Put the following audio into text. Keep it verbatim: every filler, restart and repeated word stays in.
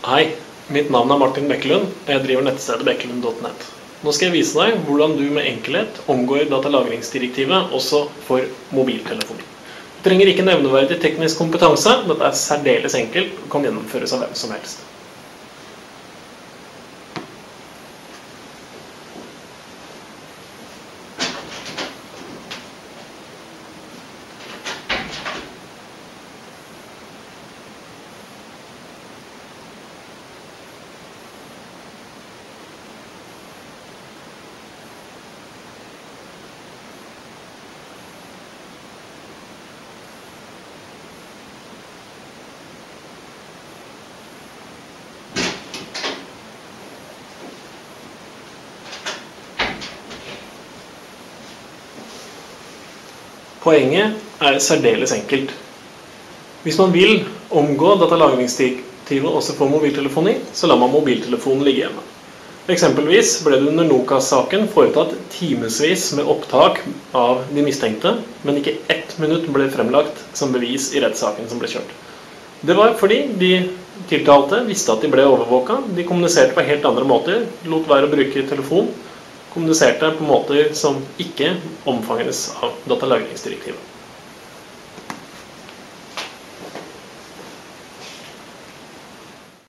Hei, mitt navn er Martin Bekkelund, og jeg driver nettstedet bekkelund punktum net. Nå skal jeg vise deg hvordan du med enkelhet omgår datalagringsdirektivet også for mobiltelefoni. Du trenger ikke nevneverdig teknisk kompetanse, dette er særdeles enkelt og kan gjennomføres av hvem som helst. Poenget er særdeles enkelt. Hvis man vil omgå datalagringsdirektivet også for mobiltelefoni, så lar man mobiltelefonen ligge hjemme. Eksempelvis ble det under Nokas-saken foretatt timesvis med opptak av de mistenkte, men ikke ett minutt ble fremlagt som bevis i rettssaken som ble kjørt. Det var fordi de tiltalte visste at de ble overvåket, de kommuniserte på helt andre måter, lot være å bruke telefon, kommuniserte på måter som ikke omfanges av datalagringsdirektivet.